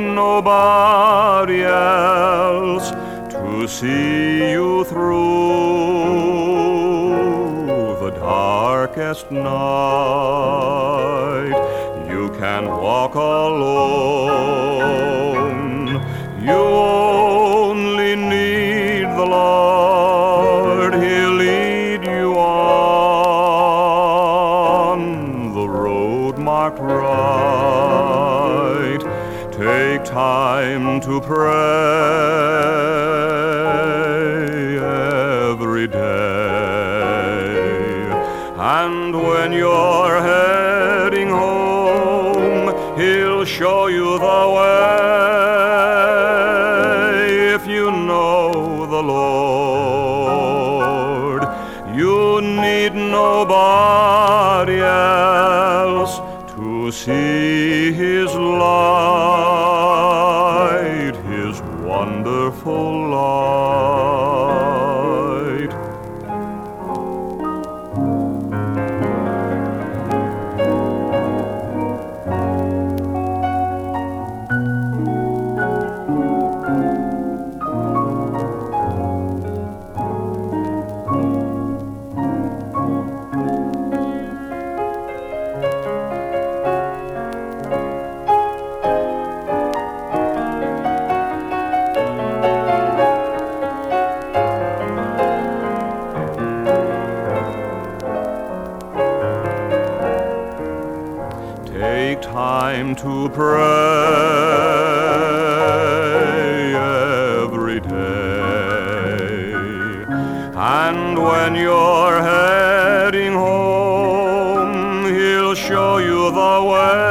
nobody else to see you through the darkest night. You can walk alone. You only need the Lord. He'll lead you on the road marked right. Take time to pray every day. And when you're heading home, He'll show you the way. If you know the Lord, you need nobody else to see His light, His wonderful light. Take time to pray every day. And when you're heading home, He'll show you the way.